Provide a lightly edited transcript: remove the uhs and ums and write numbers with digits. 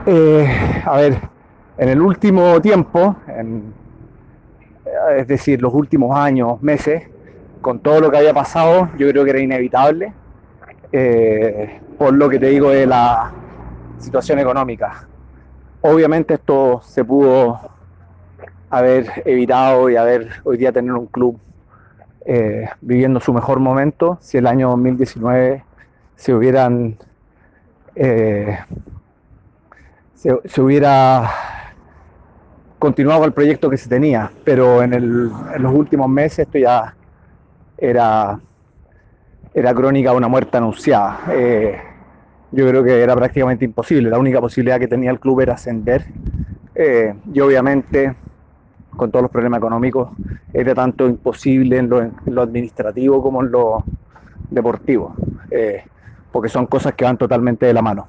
A ver, en el último tiempo, es decir, los últimos años, meses, con todo lo que había pasado, yo creo que era inevitable, por lo que te digo de la situación económica. Obviamente esto se pudo haber evitado y haber hoy día tener un club viviendo su mejor momento si el año 2019 se hubieran eh, se hubiera continuado el proyecto que se tenía, pero en los últimos meses esto ya era, era crónica de una muerte anunciada. Yo creo que era prácticamente imposible, la única posibilidad que tenía el club era ascender, y obviamente con todos los problemas económicos era tanto imposible en lo administrativo como en lo deportivo, porque son cosas que van totalmente de la mano.